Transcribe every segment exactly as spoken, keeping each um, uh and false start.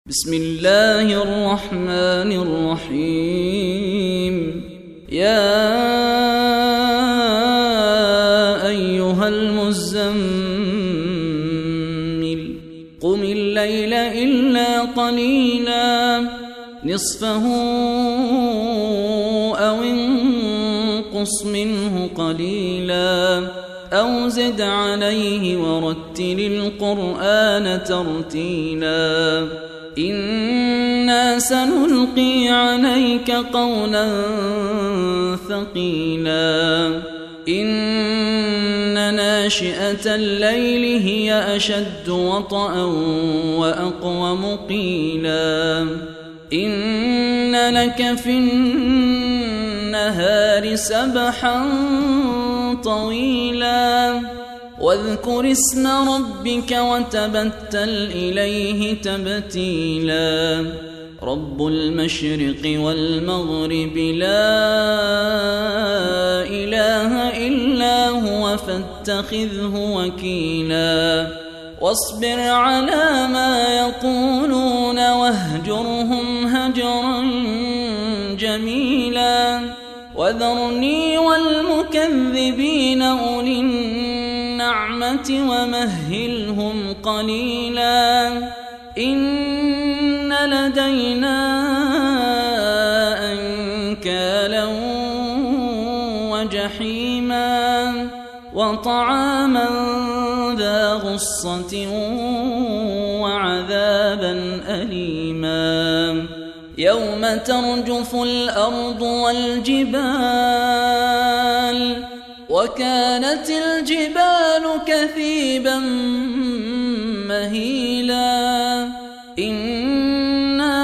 بسم الله الرحمن الرحيم. يا أيها المزمل قم الليل إلا قليلا نصفه أو انقص منه قليلا أو زد عليه ورتل القرآن ترتيلا إنا سنلقي عليك قولا ثقيلا إن ناشئة الليل هي أشد وطئا وأقوم قيلا إن لك في النهار سبحا طويلا واذكر اسم ربك وتبتل إليه تبتيلا رب المشرق والمغرب لا إله إلا هو فاتخذه وكيلا واصبر على ما يقولون واهجرهم هجرا جميلا وذرني والمكذبين أولي النعمة ومهلهم قليلا إن لدينا أنكالا وجحيما وطعاما ذا غصة وعذابا أليما يوم ترجف الأرض والجبال وكانت الجبال كثيبا مهيلا إنا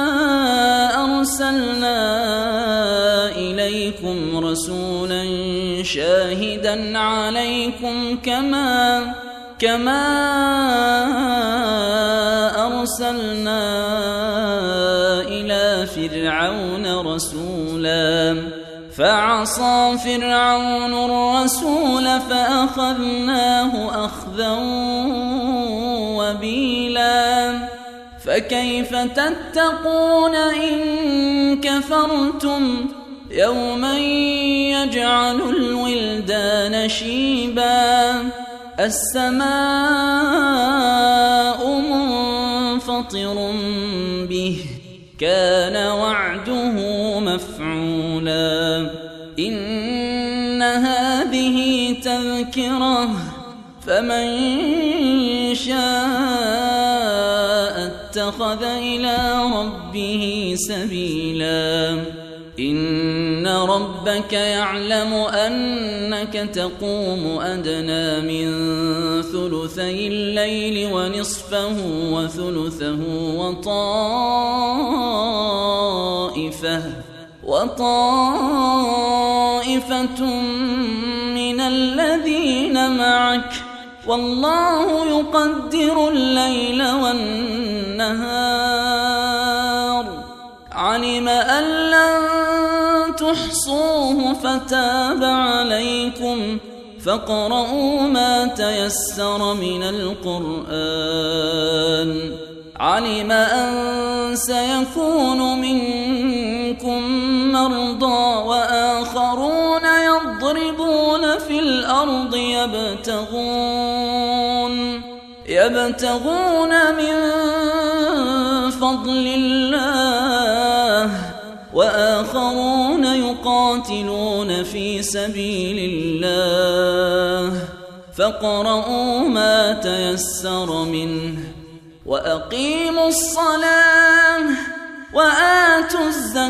أرسلنا إليكم رسولا شاهدا عليكم كما كما أرسلنا إلى فرعون رسولا فعصى فرعون الرسول فأخذناه أخذا وبيلا فكيف تتقون إن كفرتم يوما يجعل الولدان شيبا السماء منفطر به كان وعده مفعولا إن هذه تذكرة فمن شاء اتخذ إلى ربه سبيلا إن ربك يعلم أنك تقوم أدنى من ثلثي الليل ونصفه وثلثه وطائفة وطائفة من الذين معك والله يقدر الليل والنهار علم أن لن تحصوه فتاب عليكم فاقرؤوا ما تيسر من القرآن علم أن سيكون منكم مرضى وآخرون يضربون في الأرض يبتغون يبتغون من فضل الله وآخرون يقاتلون في سبيل الله فاقرؤوا ما تيسر منه وأقيموا الصلاة وآتوا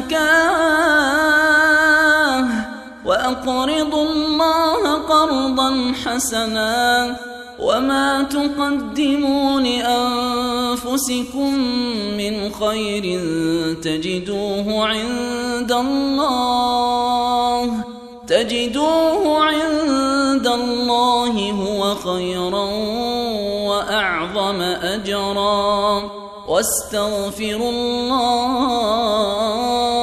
الزكاة وأقرضوا الله قرضا حسنا وما تقدموا لأنفسكم من خير تجدوه عند الله تجدوه عند الله هو خيرا وأعظم أجرا واستغفروا الله